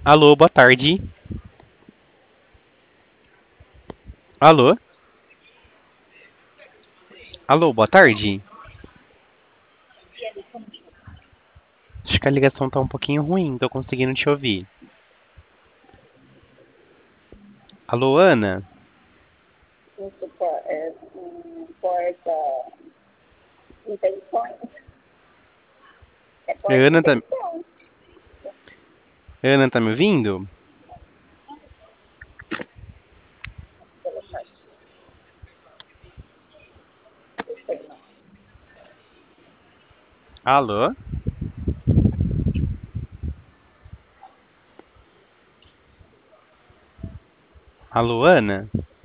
Alô, boa tarde. Alô? Alô, boa tarde. Acho que a ligação tá um pouquinho ruim, tô conseguindo te ouvir. Alô, Ana? Vamos supor, porta intenções, é porta Ana tá, intenção. Ana tá me ouvindo? Alô? Alô, Ana?